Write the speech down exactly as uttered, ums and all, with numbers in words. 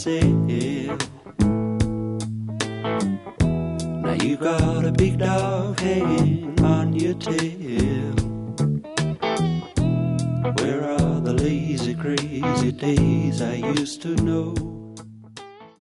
yourself. Now you got a big dog hanging on your tail. Where are the lazy, crazy days I used to know?